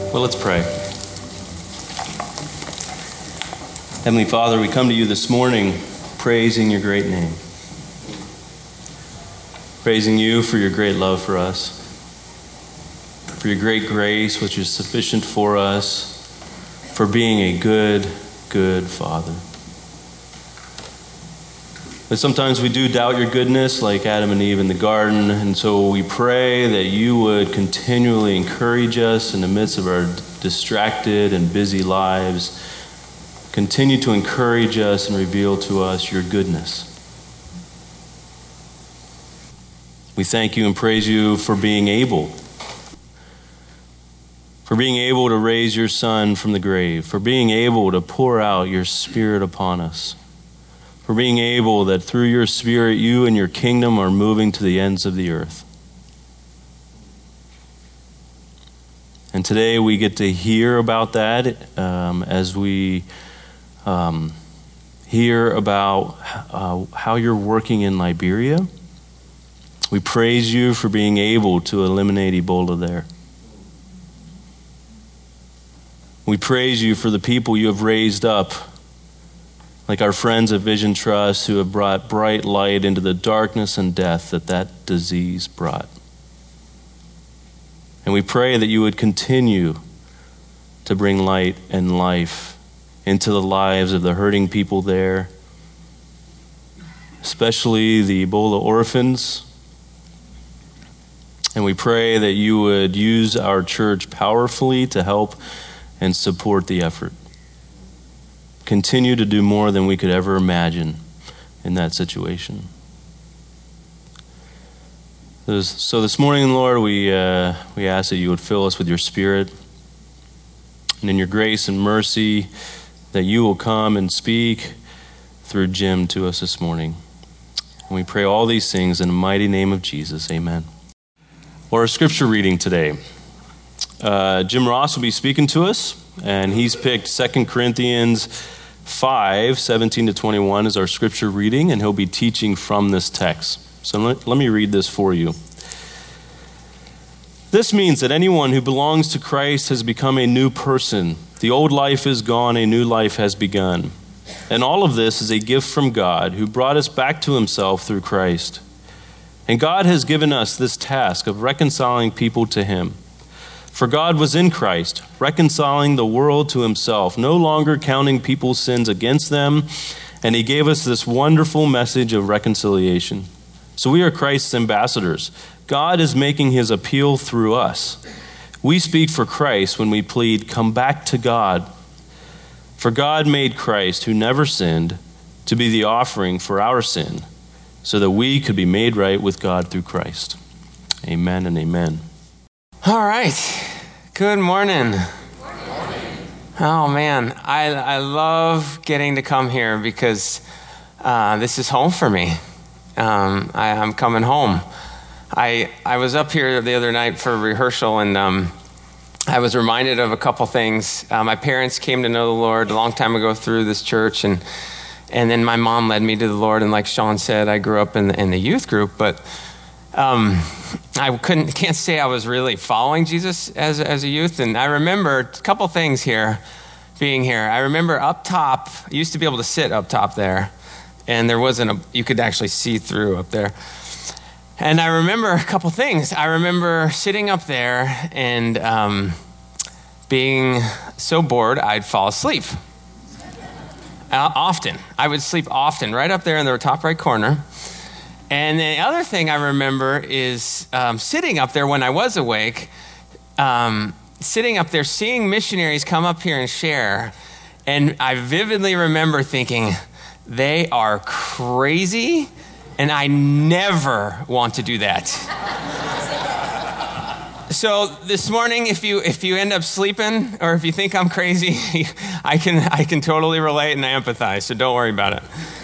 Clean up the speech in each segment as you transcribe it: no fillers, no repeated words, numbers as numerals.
Well, let's pray. Heavenly Father, we come to you this morning praising your great name. Praising you for your great love for us, for your great grace, which is sufficient for us, for being a good, good Father. But sometimes we do doubt your goodness, like Adam and Eve in the garden, and so we pray that you would continually encourage us in the midst of our distracted and busy lives. Continue to encourage us and reveal to us your goodness. We thank you and praise you for being able to raise your Son from the grave, for being able to pour out your Spirit upon us, for being able that through your Spirit you and your kingdom are moving to the ends of the earth. And today we get to hear about that as we hear about how you're working in Liberia. We praise you for being able to eliminate Ebola there. We praise you for the people you have raised up, like our friends at Vision Trust, who have brought bright light into the darkness and death that disease brought. And we pray that you would continue to bring light and life into the lives of the hurting people there, especially the Ebola orphans. And we pray that you would use our church powerfully to help and support the effort. Continue to do more than we could ever imagine in that situation. So this morning, Lord, we ask that you would fill us with your Spirit, and in your grace and mercy, that you will come and speak through Jim to us this morning. And we pray all these things in the mighty name of Jesus. Amen. Well, our scripture reading today. Jim Ross will be speaking to us, and he's picked 2 Corinthians 5:17-21 as our scripture reading, and he'll be teaching from this text. So let me read this for you. This means that anyone who belongs to Christ has become a new person. The old life is gone, a new life has begun. And all of this is a gift from God, who brought us back to himself through Christ. And God has given us this task of reconciling people to him. For God was in Christ, reconciling the world to himself, no longer counting people's sins against them, and he gave us this wonderful message of reconciliation. So we are Christ's ambassadors. God is making his appeal through us. We speak for Christ when we plead, "Come back to God." For God made Christ, who never sinned, to be the offering for our sin, so that we could be made right with God through Christ. Amen and amen. All right. Good morning. Oh, man. I love getting to come here because this is home for me. I'm coming home. I was up here the other night for rehearsal, and I was reminded of a couple things. My parents came to know the Lord a long time ago through this church, and then my mom led me to the Lord. And like Sean said, I grew up in the youth group, but I can't say I was really following Jesus as a youth. And I remember a couple things being here. I remember up top, I used to be able to sit up top there, and there wasn't you could actually see through up there. And I remember a couple things. I remember sitting up there and being so bored I'd fall asleep. Often. I would sleep often, right up there in the top right corner. And the other thing I remember is sitting up there when I was awake, sitting up there, seeing missionaries come up here and share. And I vividly remember thinking, they are crazy, and I never want to do that. So this morning, if you end up sleeping, or if you think I'm crazy, I can totally relate and I empathize, so don't worry about it.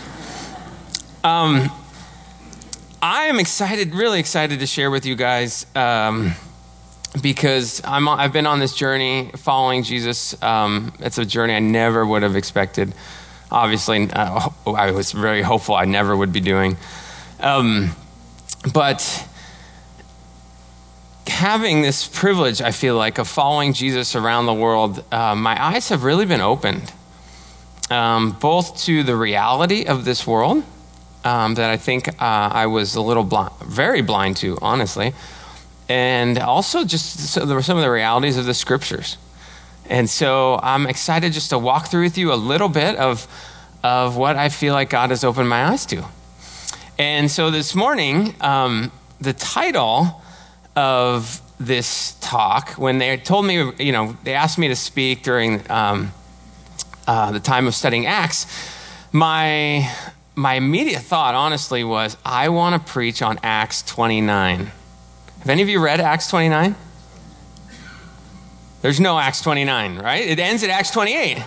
I am really excited to share with you guys because I've been on this journey following Jesus. It's a journey I never would have expected. Obviously, I was very hopeful I never would be doing. But having this privilege, I feel like, of following Jesus around the world, my eyes have really been opened, both to the reality of this world that I think I was a little very blind to, honestly, and also just some of the realities of the scriptures. And so I'm excited just to walk through with you a little bit of what I feel like God has opened my eyes to. And so this morning, the title of this talk, when they told me, they asked me to speak during the time of studying Acts, my immediate thought, honestly, was I want to preach on Acts 29. Have any of you read Acts 29? There's no Acts 29, right? It ends at Acts 28.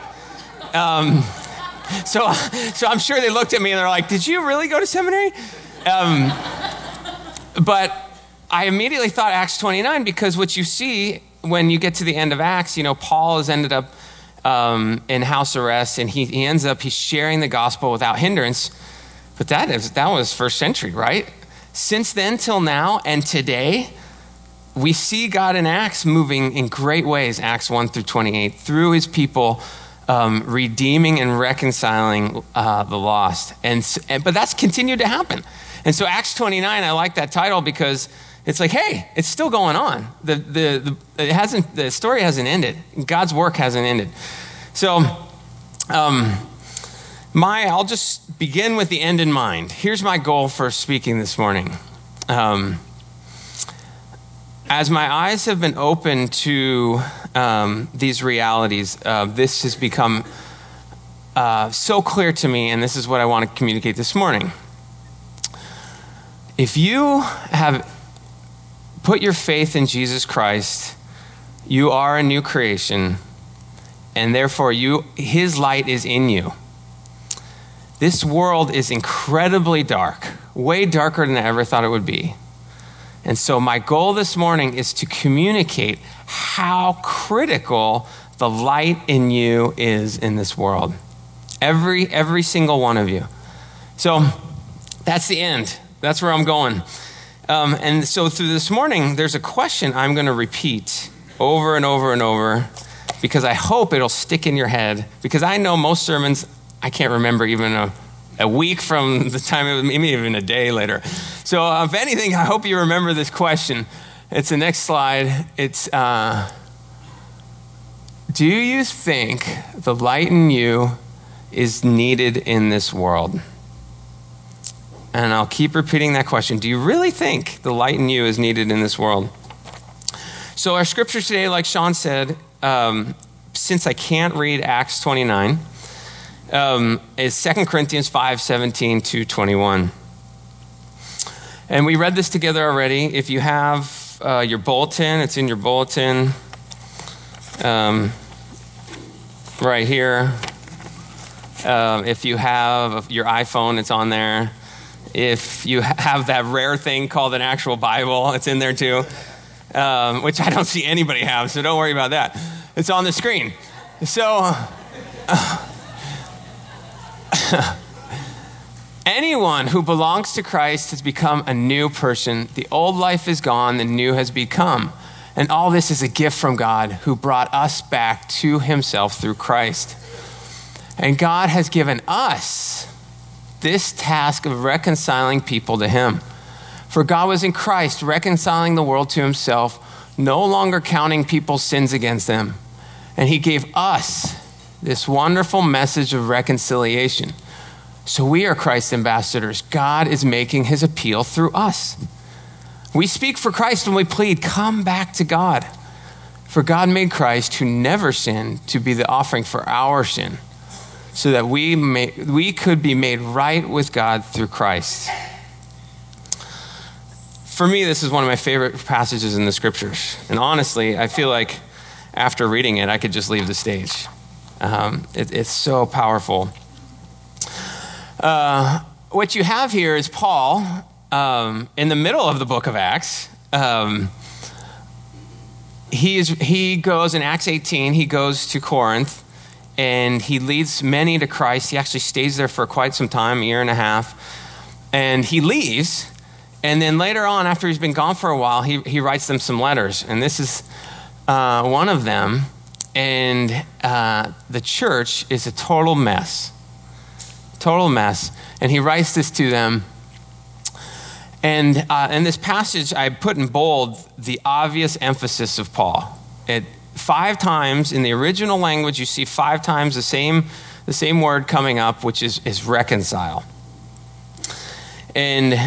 So I'm sure they looked at me and they're like, did you really go to seminary? But I immediately thought Acts 29 because what you see when you get to the end of Acts, Paul has ended up in house arrest, and he's sharing the gospel without hindrance. But that was first century, right? Since then till now and today, we see God in Acts moving in great ways, Acts 1 through 28, through his people, redeeming and reconciling the lost. But that's continued to happen. And so Acts 29, I like that title because it's like, hey, it's still going on. The story hasn't ended. God's work hasn't ended. So I'll just begin with the end in mind. Here's my goal for speaking this morning. As my eyes have been opened to these realities, this has become so clear to me, and this is what I want to communicate this morning. If you have put your faith in Jesus Christ, you are a new creation, and therefore his light is in you. This world is incredibly dark, way darker than I ever thought it would be. And so my goal this morning is to communicate how critical the light in you is in this world. Every single one of you. So that's the end. That's where I'm going. And so through this morning, there's a question I'm going to repeat over and over and over because I hope it'll stick in your head, because I know most sermons I can't remember even a week from the time, maybe even a day later. So if anything, I hope you remember this question. It's the next slide. It's, do you think the light in you is needed in this world? And I'll keep repeating that question. Do you really think the light in you is needed in this world? So our scripture today, like Sean said, since I can't read Acts 29, is 2 Corinthians 5:17 to 21. And we read this together already. If you have your bulletin, it's in your bulletin right here. If you have your iPhone, it's on there. If you have that rare thing called an actual Bible, it's in there too, which I don't see anybody have, so don't worry about that. It's on the screen. So anyone who belongs to Christ has become a new person. The old life is gone, the new has become. And all this is a gift from God, who brought us back to himself through Christ. And God has given us this task of reconciling people to him. For God was in Christ, reconciling the world to himself, no longer counting people's sins against them. And he gave us this wonderful message of reconciliation. So we are Christ's ambassadors. God is making his appeal through us. We speak for Christ when we plead, come back to God. For God made Christ, who never sinned, to be the offering for our sin, so that we could be made right with God through Christ. For me, this is one of my favorite passages in the scriptures. And honestly, I feel like after reading it, I could just leave the stage. It's so powerful. What you have here is Paul in the middle of the book of Acts. He goes in Acts 18, he goes to Corinth, and he leads many to Christ. He actually stays there for quite some time, a year and a half. And he leaves, And then later on, after he's been gone for a while, he writes them some letters. And this is one of them. And the church is a total mess. Total mess. And he writes this to them. And in this passage, I put in bold the obvious emphasis of Paul. 5 times in the original language, you see 5 times the same word coming up, which is reconcile. And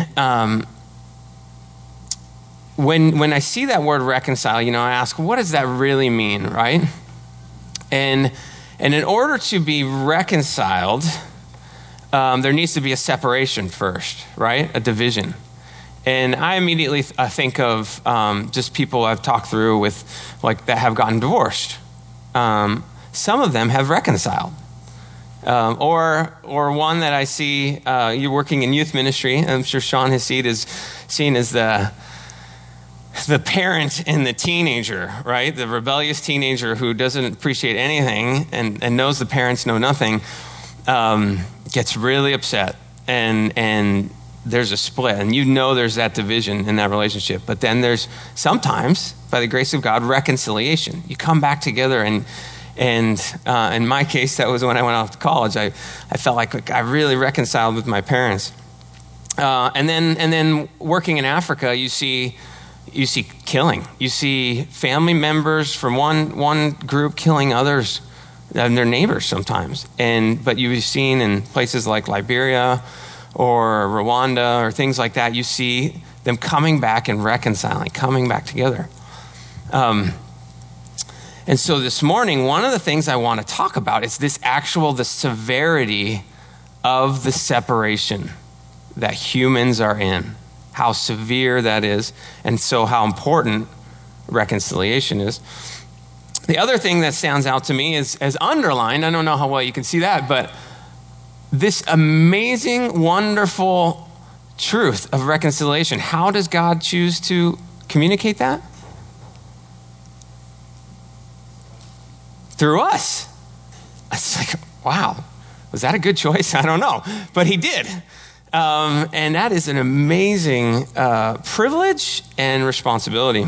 when I see that word reconcile, I ask, what does that really mean, right? And in order to be reconciled, there needs to be a separation first, right? A division. And I immediately think of just people I've talked through with, that have gotten divorced. Some of them have reconciled. Or one that I see, you're working in youth ministry. I'm sure Sean has seen as the parent and the teenager, right? The rebellious teenager who doesn't appreciate anything and knows the parents know nothing, gets really upset and there's a split, and there's that division in that relationship. But then there's sometimes, by the grace of God, reconciliation. You come back together, and in my case, that was when I went off to college. I felt like I really reconciled with my parents. And then working in Africa, you see killing. You see family members from one group killing others, and their neighbors sometimes. But you've seen in places like Liberia or Rwanda or things like that, you see them coming back and reconciling, coming back together. And so this morning, one of the things I want to talk about is the severity of the separation that humans are in, how severe that is, and so how important reconciliation is. The other thing that stands out to me is, as underlined, I don't know how well you can see that, but this amazing, wonderful truth of reconciliation. How does God choose to communicate that? Through us. It's like, wow, was that a good choice? I don't know, but he did. And that is an amazing privilege and responsibility.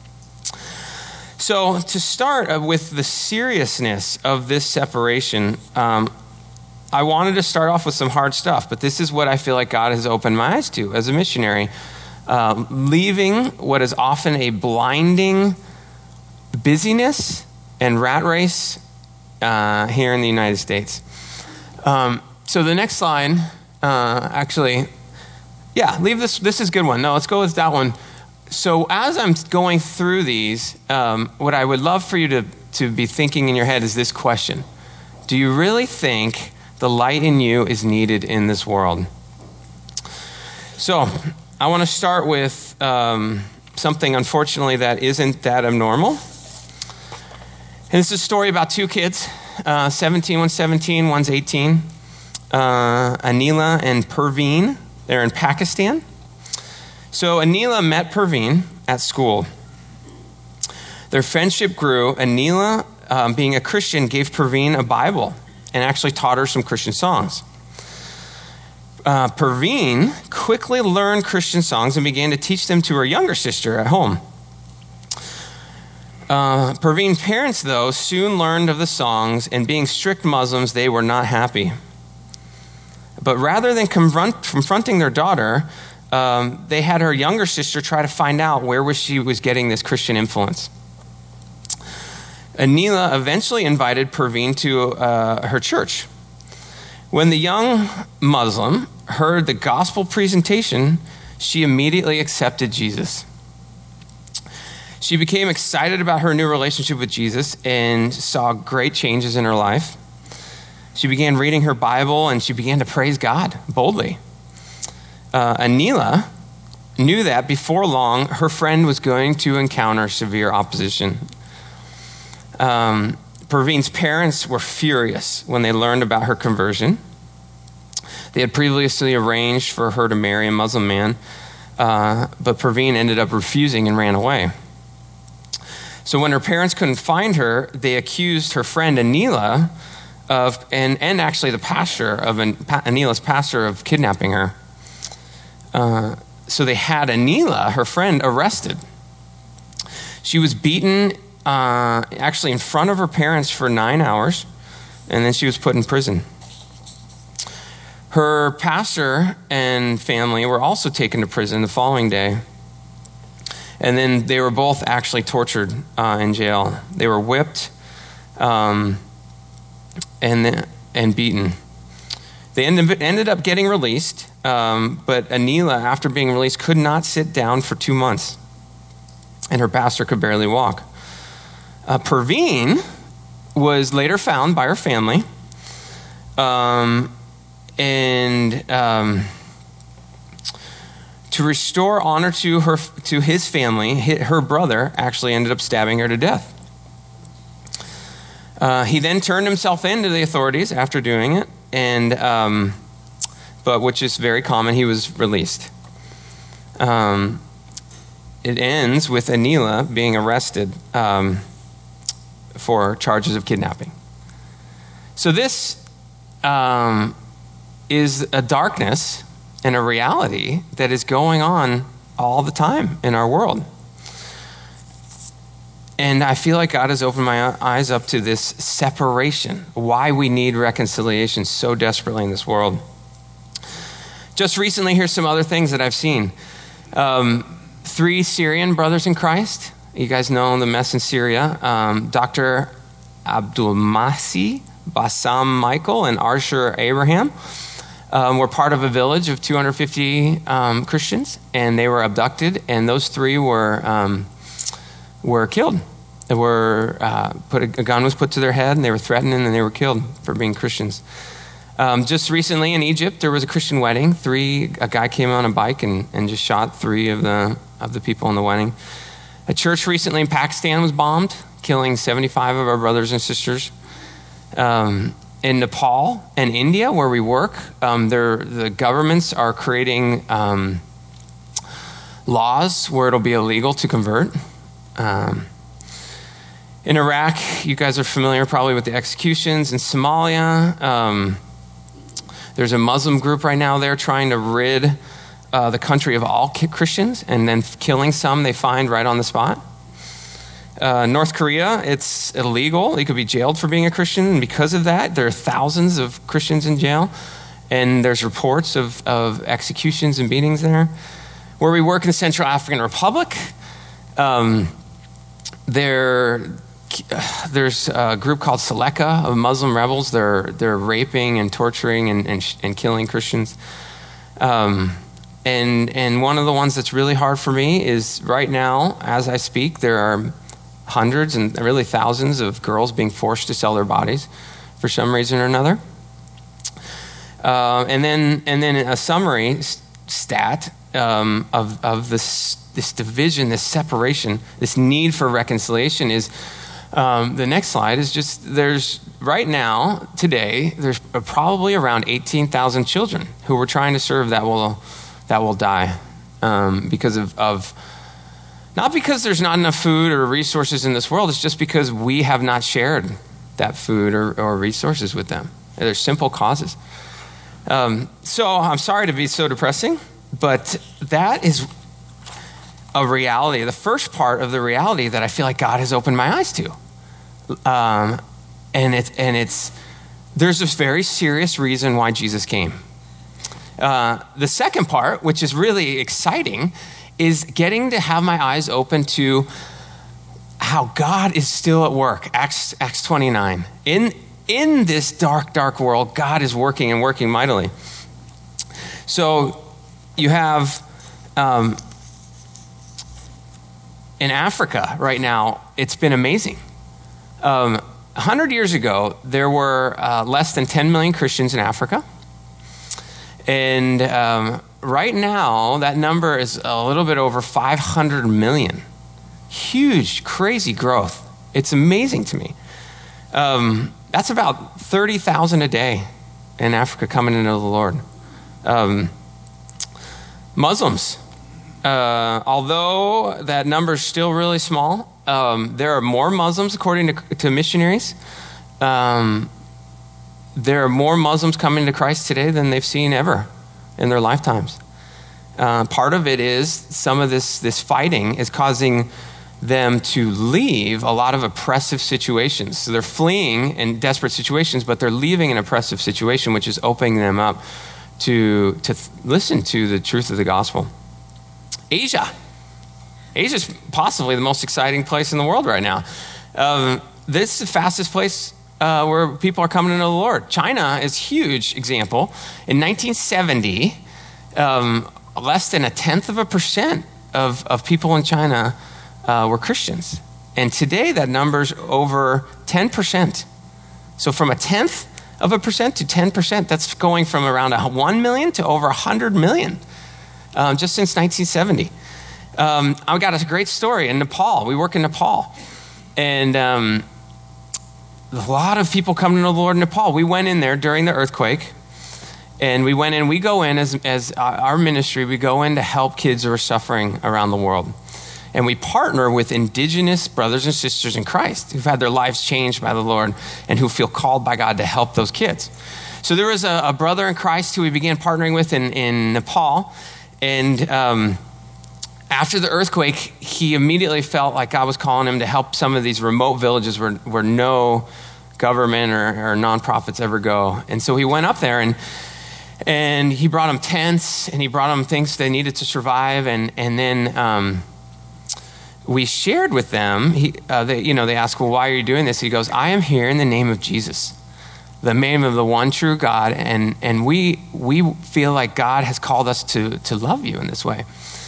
So to start with the seriousness of this separation, I wanted to start off with some hard stuff, but this is what I feel like God has opened my eyes to as a missionary. Leaving what is often a blinding busyness and rat race here in the United States. So the next slide, leave this. This is a good one. No, let's go with that one. So as I'm going through these, what I would love for you to be thinking in your head is this question. Do you really think the light in you is needed in this world? So I want to start with something, unfortunately, that isn't that abnormal. And it's a story about 2 kids, 17, one's 17, one's 18. Anila and Perveen, they're in Pakistan. So Anila met Perveen at school. Their friendship grew. Anila, being a Christian, gave Perveen a Bible and actually taught her some Christian songs. Perveen quickly learned Christian songs and began to teach them to her younger sister at home. Perveen's parents, though, soon learned of the songs, and being strict Muslims, they were not happy. But rather than confronting their daughter, they had her younger sister try to find out where she was getting this Christian influence. Anila eventually invited Perveen to her church. When the young Muslim heard the gospel presentation, she immediately accepted Jesus. She became excited about her new relationship with Jesus and saw great changes in her life. She began reading her Bible and she began to praise God boldly. Anila knew that before long, her friend was going to encounter severe opposition. Perveen's parents were furious when they learned about her conversion. They had previously arranged for her to marry a Muslim man, but Perveen ended up refusing and ran away. So when her parents couldn't find her, they accused her friend Anila and actually the pastor of Anila's pastor of kidnapping her. So they had Anila, her friend, arrested. She was beaten actually in front of her parents for 9 hours, and then she was put in prison. Her pastor and family were also taken to prison the following day. And then they were both actually tortured in jail. They were whipped and beaten. They ended up getting released, but Anila, after being released, could not sit down for 2 months. And her pastor could barely walk. Perveen was later found by her family. To restore honor to his family, her brother actually ended up stabbing her to death. He then turned himself in to the authorities after doing it, but which is very common, he was released. It ends with Anila being arrested for charges of kidnapping. So this is a darkness and a reality that is going on all the time in our world. And I feel like God has opened my eyes up to this separation, why we need reconciliation so desperately in this world. Just recently, here's some other things that I've seen. 3 Syrian brothers in Christ. You guys know the mess in Syria. Dr. Abdulmasi Bassam Michael and Arshur Abraham were part of a village of 250 Christians, and they were abducted, and those 3 were killed. They were a gun was put to their head, and they were threatened, and then they were killed for being Christians. Just recently in Egypt, there was a Christian wedding. A guy came on a bike and just shot 3 of the people in the wedding. A church recently in Pakistan was bombed, killing 75 of our brothers and sisters. In Nepal and India, where we work, the governments are creating laws where it'll be illegal to convert. In Iraq, you guys are familiar probably with the executions. In Somalia, there's a Muslim group right now there trying to rid the country of all Christians and then killing some they find right on the spot. North Korea, it's illegal. You could be jailed for being a Christian. And because of that, there are thousands of Christians in jail. And there's reports of executions and beatings there. Where we work in the Central African Republic, there's a group called Seleka of Muslim rebels. They're raping and torturing and killing Christians. And one of the ones that's really hard for me is right now, as I speak, there are hundreds and really thousands of girls being forced to sell their bodies for some reason or another. And then a summary stat of this division, this separation, this need for reconciliation is the next slide is just there's right now today there's probably around 18,000 children who we're trying to serve that will die because of not because there's not enough food or resources in this world. It's just because we have not shared that food or resources with them. There's simple causes. So I'm sorry to be so depressing, but that is a reality. The first part of the reality that I feel like God has opened my eyes to. And it's there's this very serious reason why Jesus came. The second part, which is really exciting, is getting to have my eyes open to how God is still at work. Acts 29. In this dark, dark world, God is working and working mightily. So you have in Africa right now, it's been amazing. 100 years ago, there were less than 10 million Christians in Africa. And right now, that number is a little bit over 500 million. Huge, crazy growth. It's amazing to me. That's about 30,000 a day in Africa coming into the Lord. Muslims, although that number is still really small, there are more Muslims, according to missionaries. There are more Muslims coming to Christ today than they've seen ever in their lifetimes. Part of it is some of this fighting is causing them to leave a lot of oppressive situations. So they're fleeing in desperate situations, but they're leaving an oppressive situation, which is opening them up to listen to the truth of the gospel. Asia's possibly the most exciting place in the world right now. This is the fastest place where people are coming to know the Lord. China is a huge example. In 1970, less than 0.1% of people in China were Christians. And today that number's over 10%. So from 0.1% to 10%, that's going from around 1 million to over 100 million just since 1970. I've got a great story in Nepal. We work in Nepal. And a lot of people come to know the Lord in Nepal. We went in there during the earthquake. And we went in, we go in as our ministry, we go in to help kids who are suffering around the world. And we partner with indigenous brothers and sisters in Christ who've had their lives changed by the Lord and who feel called by God to help those kids. So there was a brother in Christ who we began partnering with in Nepal. And after the earthquake, he immediately felt like God was calling him to help some of these remote villages where no government or nonprofits ever go. And so he went up there and he brought them tents and he brought them things they needed to survive. And then we shared with them, they asked, well, why are you doing this? He goes, I am here in the name of Jesus, the name of the one true God. And we feel like God has called us to love you in this way.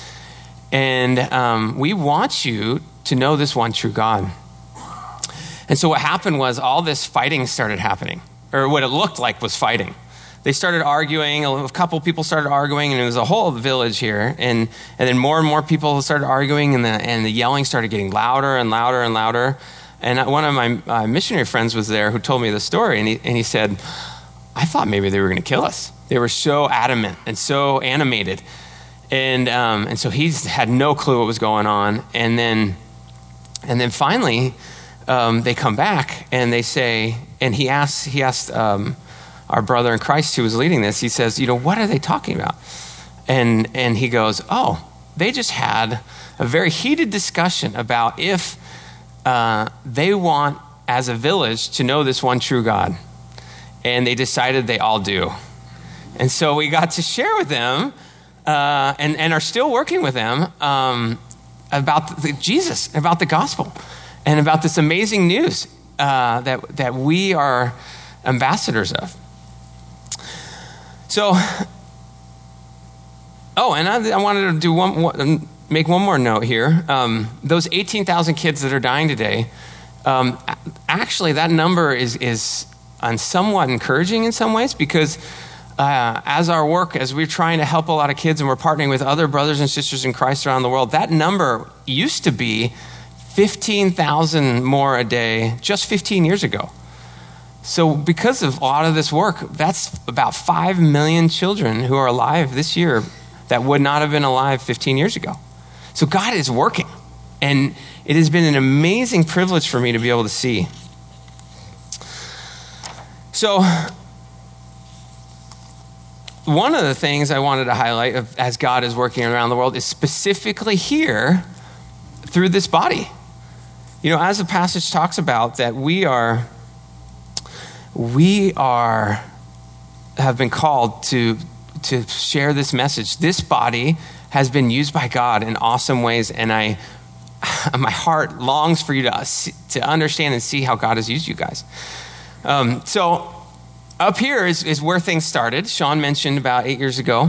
And we want you to know this one true God. And so what happened was all this fighting started happening, or what it looked like was fighting. They started arguing, a couple people started arguing, and it was a whole village here. And then more and more people started arguing, and the yelling started getting louder and louder and louder. And one of my missionary friends was there who told me the story, and he said, I thought maybe they were going to kill us. They were so adamant and so animated. And so he's had no clue what was going on. And then finally, they come back and they say, and he asked our brother in Christ who was leading this, he says, what are they talking about? And he goes, they just had a very heated discussion about if they want, as a village, to know this one true God. And they decided they all do. And so we got to share with them and are still working with them about Jesus, about the gospel, and about this amazing news that we are ambassadors of. So, and I wanted to make one more note here. Those 18,000 kids that are dying today, actually that number is somewhat encouraging in some ways, because as we're trying to help a lot of kids and we're partnering with other brothers and sisters in Christ around the world, that number used to be 15,000 more a day just 15 years ago. So because of a lot of this work, that's about 5 million children who are alive this year that would not have been alive 15 years ago. So God is working, and it has been an amazing privilege for me to be able to see. So one of the things I wanted to highlight as God is working around the world is specifically here through this body. As the passage talks about, that we have been called to share this message. This body has been used by God in awesome ways, and my heart longs for you to understand and see how God has used you guys. So up here is where things started. Sean mentioned about 8 years ago.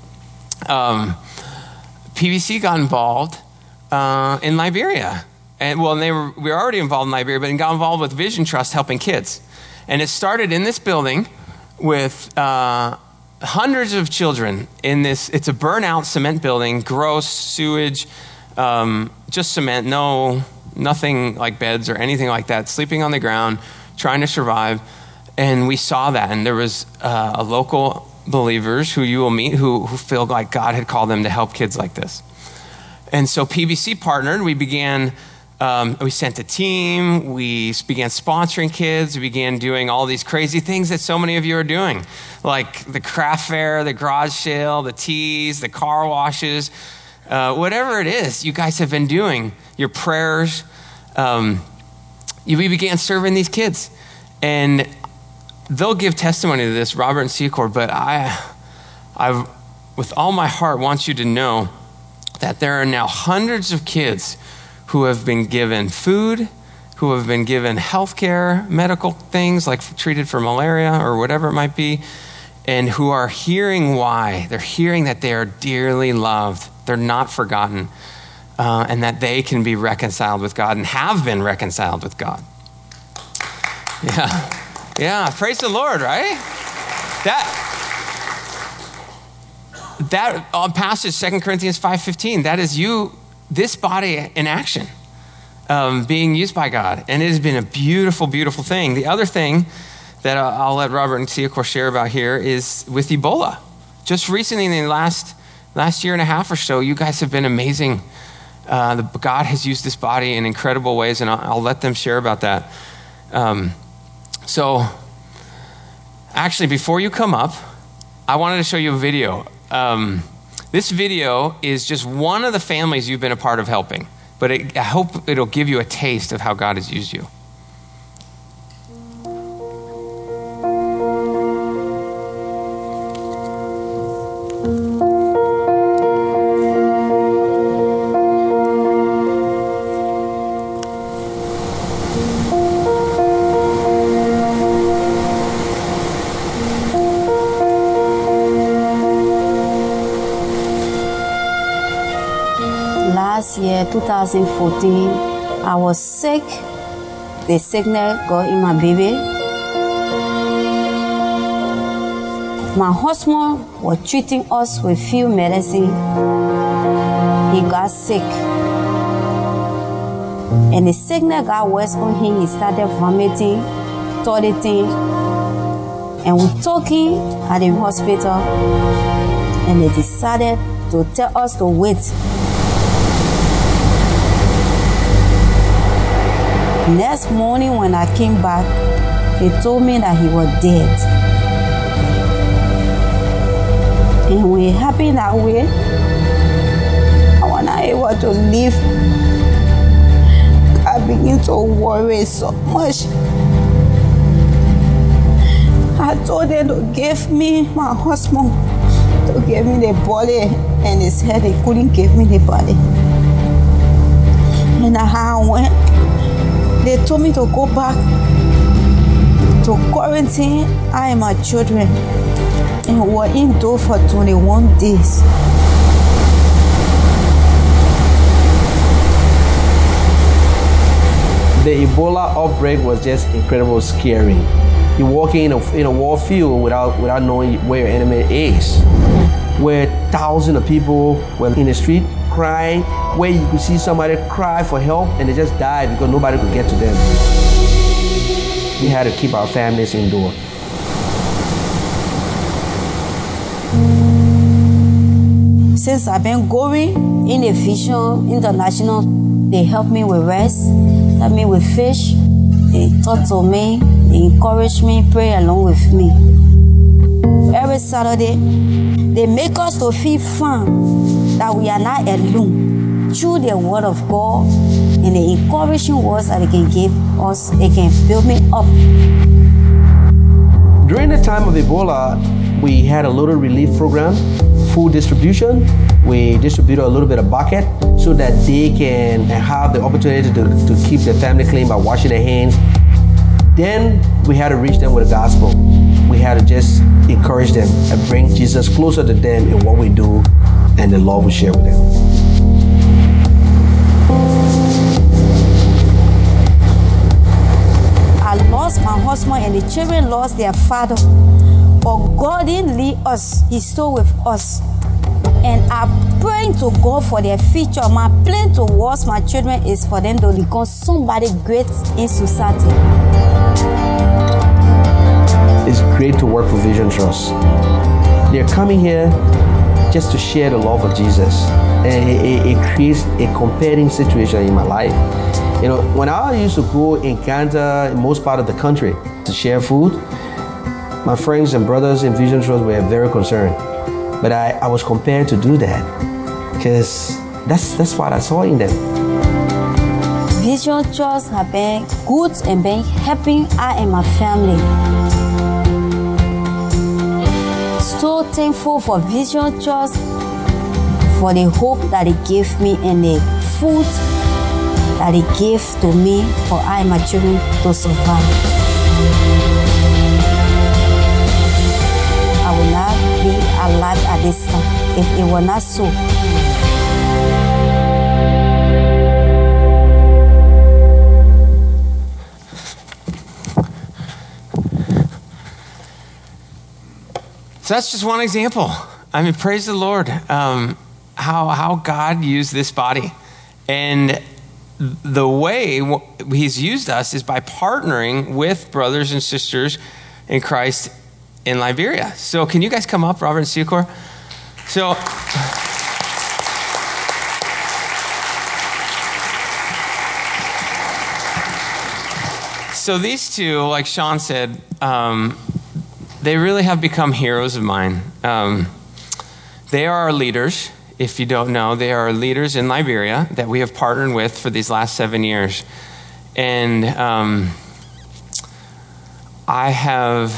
PBC got involved in Liberia. We were already involved in Liberia, but got involved with Vision Trust helping kids. And it started in this building with hundreds of children in this. It's a burnout cement building, gross sewage, just cement, nothing like beds or anything like that, sleeping on the ground, trying to survive. And we saw that, and there was a local believers who you will meet who feel like God had called them to help kids like this. And so PBC partnered. We began We sent a team. We began sponsoring kids. We began doing all these crazy things that so many of you are doing, like the craft fair, the garage sale, the teas, the car washes, whatever it is you guys have been doing, your prayers. We began serving these kids. And they'll give testimony to this, Robert and Secor, but I, with all my heart, want you to know that there are now hundreds of kids who have been given food, who have been given health care, medical things like treated for malaria or whatever it might be, and who are hearing why. They're hearing that they are dearly loved. They're not forgotten, and that they can be reconciled with God and have been reconciled with God. Yeah, praise the Lord, right? That passage, 2 Corinthians 5:15, that is you, this body in action, being used by God. And it has been a beautiful, beautiful thing. The other thing that I'll let Robert and Theocor share about here is with Ebola. Just recently, in the last year and a half or so, you guys have been amazing. God has used this body in incredible ways, and I'll let them share about that. So, actually, before you come up, I wanted to show you a video. This video is just one of the families you've been a part of helping, but I hope it'll give you a taste of how God has used you. Last year, 2014, I was sick. The sickness got in my baby. My husband was treating us with few medicine. He got sick. And the sickness got worse on him. He started vomiting, toileting. And we took him at the hospital. And they decided to tell us to wait. Next morning when I came back, they told me that he was dead. And when it happened that way, I was not able to live. I began to worry so much. I told them to give me my husband, to give me the body, and they said they couldn't give me the body. And I went. They told me to go back to quarantine, I and my children. And we were indoors for 21 days. The Ebola outbreak was just incredible, scary. You're walking in a war field without knowing where your enemy is. Where thousands of people were in the street crying, where you could see somebody cry for help and they just died because nobody could get to them. We had to keep our families indoors. Since I've been going in the Vision International, they help me with rice, help me with fish, they talk to me, they encourage me, pray along with me. Every Saturday, they make us to feel firm that we are not alone through the word of God and the encouraging words that they can give us. They can build me up. During the time of Ebola, we had a little relief program, food distribution. We distributed a little bit of bucket so that they can have the opportunity to keep their family clean by washing their hands. Then we had to reach them with the gospel. We had to just encourage them and bring Jesus closer to them in what we do and the love we share with them. I lost my husband and the children lost their father. But God didn't leave us. He's still with us. And I'm praying to God for their future. My plan towards my children is for them to become somebody great in society. It's great to work for Vision Trust. They're coming here just to share the love of Jesus. And it creates a compelling situation in my life. You know, when I used to go in Canada, in most part of the country, to share food, my friends and brothers in Vision Trust were very concerned. But I was compelled to do that because that's what I saw in them. Vision Trust have been good and been helping I and my family. So thankful for Vision Trust, for the hope that it gave me and the food that it gave to me for I and my children to survive. I will not be alive at this time if it were not so. So that's just one example. I mean, praise the Lord, how God used this body. And the way he's used us is by partnering with brothers and sisters in Christ in Liberia. So can you guys come up, Robert and Siakor? So these two, like Sean said, they really have become heroes of mine. They are our leaders. If you don't know, they are our leaders in Liberia that we have partnered with for these last 7 years. And I have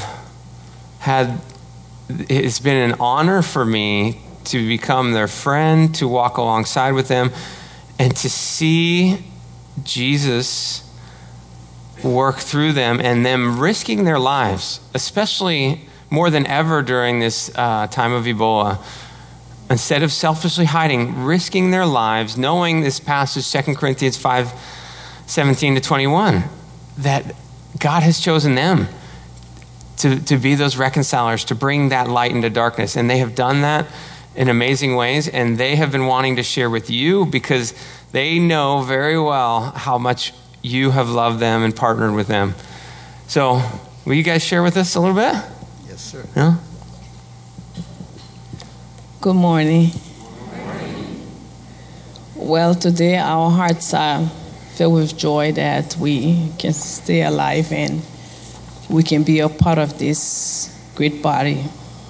it's been an honor for me to become their friend, to walk alongside with them, and to see Jesus work through them and them risking their lives, especially more than ever during this time of Ebola. Instead of selfishly hiding, risking their lives, knowing this passage, 2 Corinthians 5:17-21, that God has chosen them to be those reconcilers, to bring that light into darkness. And they have done that in amazing ways, and they have been wanting to share with you because they know very well how much you have loved them and partnered with them. So, will you guys share with us a little bit? Yes, sir. Yeah? Good morning. Well, today our hearts are filled with joy that we can stay alive and we can be a part of this great body.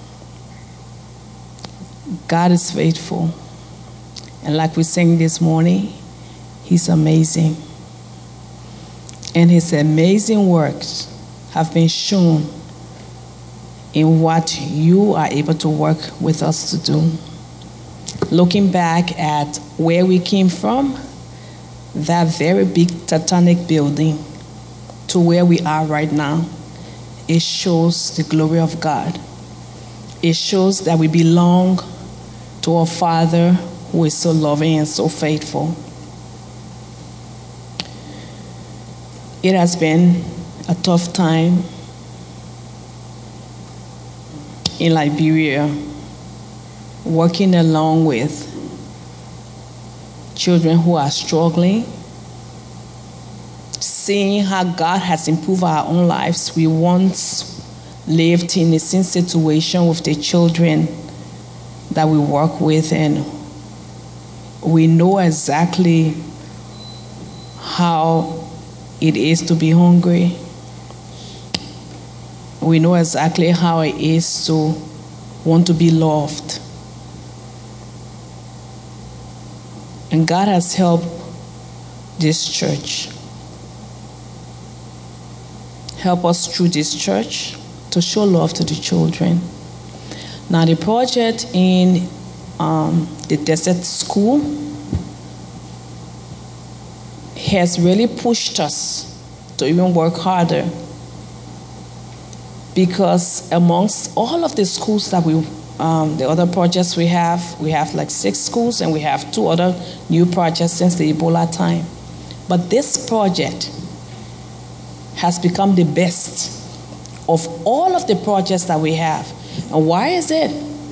God is faithful. And like we sang this morning, He's amazing. And His amazing works have been shown in what you are able to work with us to do. Looking back at where we came from, that very big Titanic building, to where we are right now, it shows the glory of God. It shows that we belong to a Father who is so loving and so faithful. It has been a tough time in Liberia, working along with children who are struggling, seeing how God has improved our own lives. We once lived in the same situation with the children that we work with, and we know exactly how it is to be hungry. We know exactly how it is to want to be loved. And God has helped this church. Help us through this church to show love to the children. Now the project in the Desert School has really pushed us to even work harder, because amongst all of the schools that the other projects we have like 6 schools, and we have 2 other new projects since the Ebola time. But this project has become the best of all of the projects that we have. And why is it?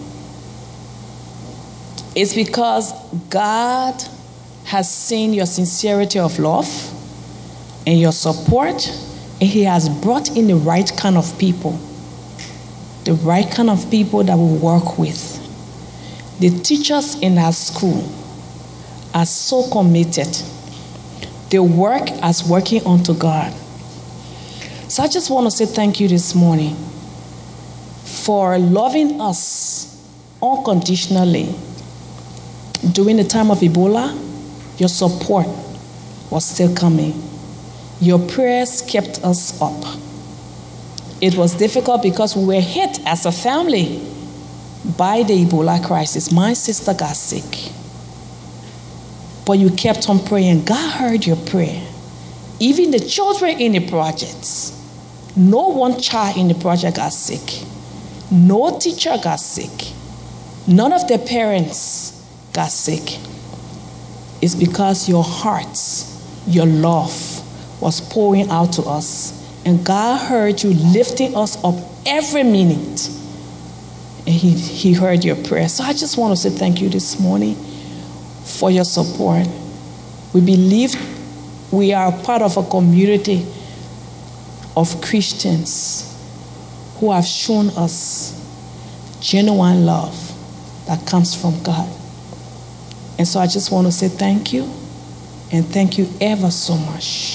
It's because God has seen your sincerity of love and your support, and He has brought in the right kind of people. The right kind of people that we work with. The teachers in our school are so committed They work as working unto God. So I just want to say thank you this morning for loving us unconditionally. During the time of Ebola, your support was still coming. Your prayers kept us up. It was difficult because we were hit as a family by the Ebola crisis. My sister got sick. But you kept on praying. God heard your prayer. Even the children in the projects. No one child in the project got sick. No teacher got sick. None of their parents got sick. It's because your hearts, your love was pouring out to us. And God heard you lifting us up every minute. And he heard your prayer. So I just want to say thank you this morning for your support. We believe we are part of a community of Christians who have shown us genuine love that comes from God. And so I just want to say thank you, and thank you ever so much.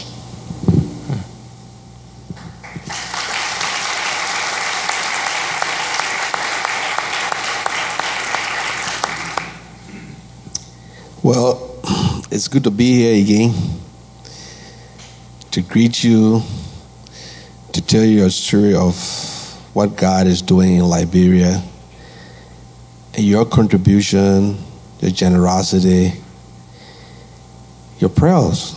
Well, it's good to be here again, to greet you, to tell you a story of what God is doing in Liberia, and your contribution, your generosity, your prayers.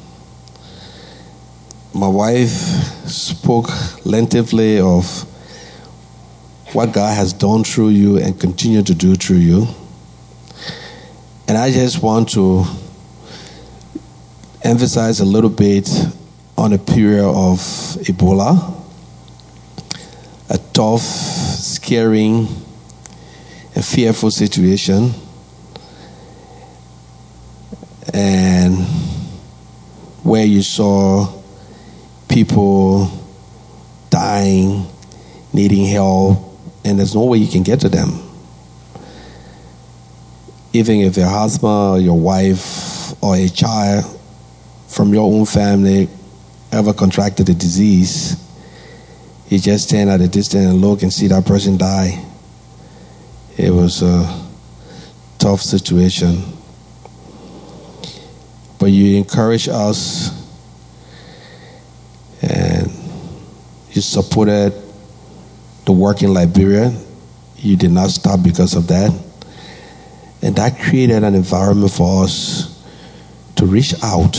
My wife spoke lengthily of what God has done through you and continue to do through you. And I just want to emphasize a little bit on a period of Ebola, a tough, scaring, and fearful situation. And where you saw people dying, needing help, and there's no way you can get to them. Even if your husband or your wife or a child from your own family ever contracted the disease, you just stand at a distance and look and see that person die. It was a tough situation. But you encourage us and you supported the work in Liberia. You did not stop because of that. And that created an environment for us to reach out.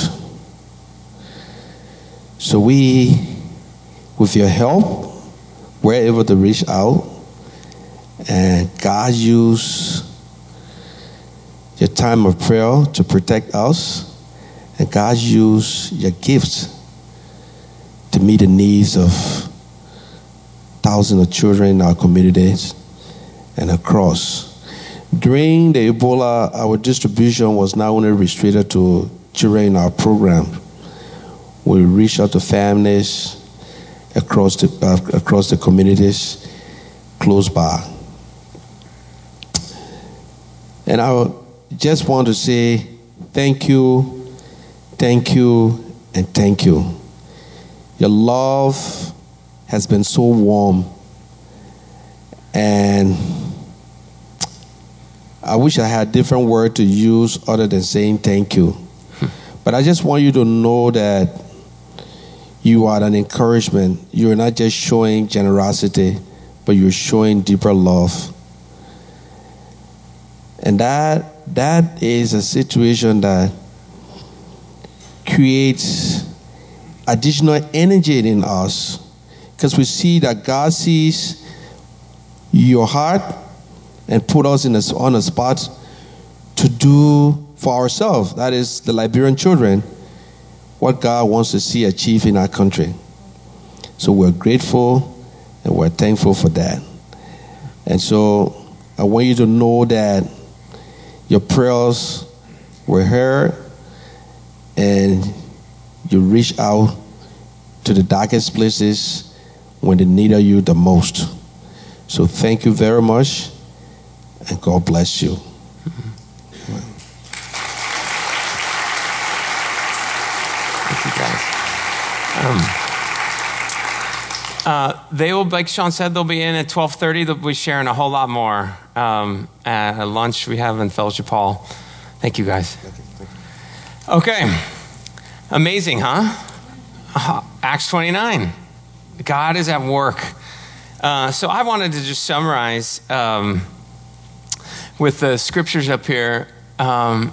So we, with your help, were able to reach out. And God used your time of prayer to protect us. And God used your gifts to meet the needs of thousands of children in our communities and across. During the Ebola, our distribution was not only restricted to children in our program. We reached out to families across the communities close by. And I just want to say thank you, and thank you. Your love has been so warm, and I wish I had a different word to use other than saying thank you. But I just want you to know that you are an encouragement. You're not just showing generosity, but you're showing deeper love. And that is a situation that creates additional energy in us, because we see that God sees your heart and put us on a spot to do for ourselves, that is the Liberian children, what God wants to see achieved in our country. So we're grateful and we're thankful for that. And so I want you to know that your prayers were heard and you reached out to the darkest places when they needed you the most. So thank you very much, and God bless you. They will, like Sean said, they'll be in at 12:30. They'll be sharing a whole lot more at lunch we have in Fellowship Hall. Thank you, guys. Okay. Amazing, huh? Acts 29. God is at work. So I wanted to just summarize with the scriptures up here. And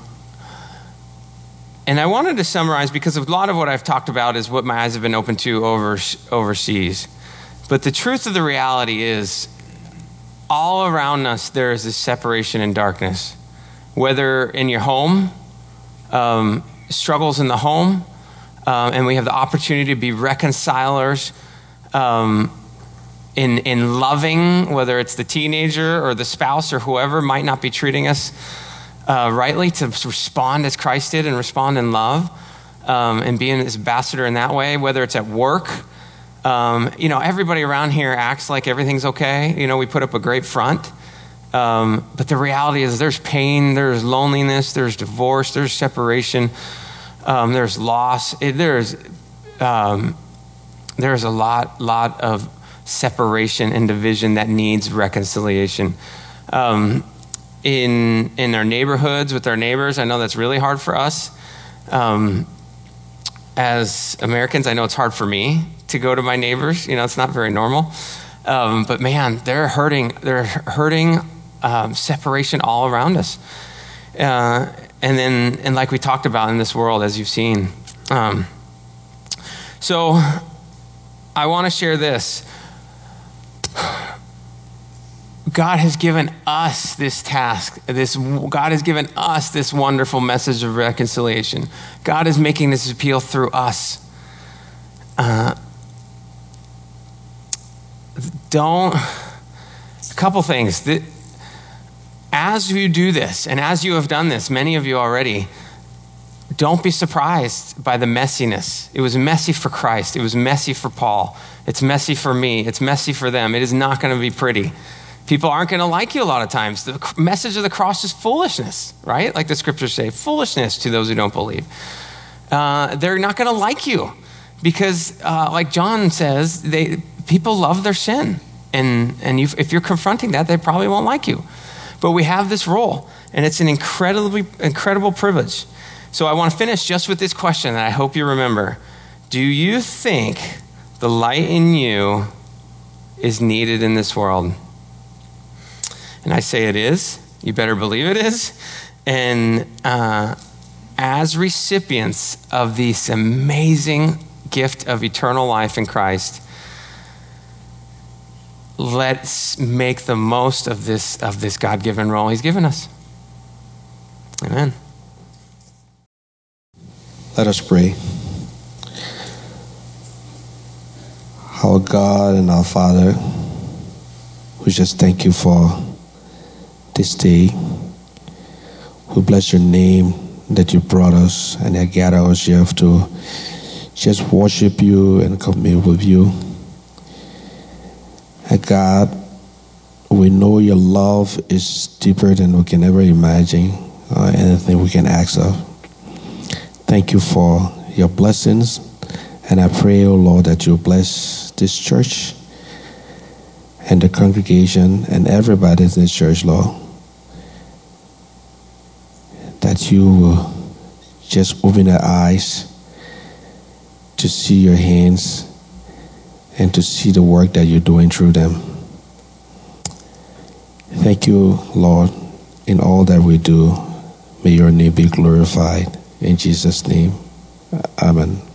I wanted to summarize because a lot of what I've talked about is what my eyes have been open to overseas. But the truth of the reality is, all around us there is this separation and darkness. Whether in your home, struggles in the home, and we have the opportunity to be reconcilers in loving, whether it's the teenager or the spouse or whoever might not be treating us rightly, to respond as Christ did and respond in love, and be an ambassador in that way, whether it's at work. Everybody around here acts like everything's okay. We put up a great front. But the reality is there's pain, there's loneliness, there's divorce, there's separation, there's loss. There's a lot of separation and division that needs reconciliation. In our neighborhoods with our neighbors, I know that's really hard for us. As Americans, I know it's hard for me to go to my neighbors. It's not very normal. But man, they're hurting separation all around us. And like we talked about in this world, as you've seen. So I want to share this. God has given us this task. God has given us this wonderful message of reconciliation. God is making this appeal through us. A couple things. As you do this, and as you have done this, many of you already, don't be surprised by the messiness. It was messy for Christ. It was messy for Paul. It's messy for me. It's messy for them. It is not going to be pretty. People aren't going to like you a lot of times. The message of the cross is foolishness, right? Like the scriptures say, foolishness to those who don't believe. They're not going to like you because, like John says, people love their sin. And if you're confronting that, they probably won't like you. But we have this role, and it's an incredible privilege. So I want to finish just with this question that I hope you remember. Do you think the light in you is needed in this world? And I say it is. You better believe it is. And as recipients of this amazing gift of eternal life in Christ, let's make the most of this God-given role He's given us. Amen. Let us pray. Our God and our Father, we just thank you for this day. We bless your name that you brought us and that gathered us here to just worship you and commune with you. And God, we know your love is deeper than we can ever imagine or anything we can ask of. Thank you for your blessings. And I pray, oh Lord, that you bless this church and the congregation and everybody in this church, Lord. That you will just open their eyes to see your hands and to see the work that you're doing through them. Thank you, Lord, in all that we do. May your name be glorified. In Jesus' name, amen.